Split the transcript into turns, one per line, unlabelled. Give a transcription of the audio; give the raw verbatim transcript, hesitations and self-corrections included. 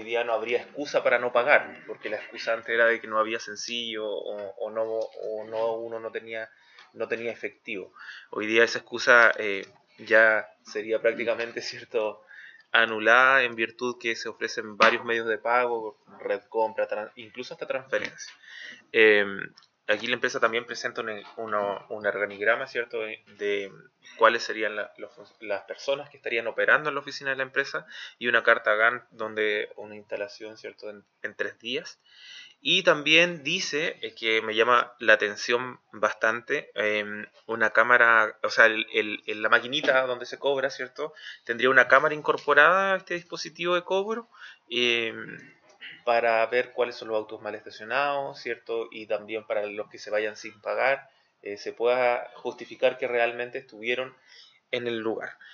hoy día no habría excusa para no pagar, porque la excusa antes era de que no había sencillo o, o no, o no uno no tenía, no tenía efectivo. Hoy día esa excusa eh, ya sería prácticamente cierto anulada en virtud que se ofrecen varios medios de pago, red compra, incluso hasta transferencia. Eh, Aquí la empresa también presenta un, uno, un organigrama, ¿cierto?, de, de cuáles serían la, los, las personas que estarían operando en la oficina de la empresa y una carta Gantt donde una instalación, ¿cierto?, en, en tres días. Y también dice, eh, que me llama la atención bastante, eh, una cámara, o sea, el, el, el, la maquinita donde se cobra, ¿cierto?, tendría una cámara incorporada a este dispositivo de cobro, eh, para ver cuáles son los autos mal estacionados, ¿cierto? Y también para los que se vayan sin pagar, eh, se pueda justificar que realmente estuvieron en el lugar.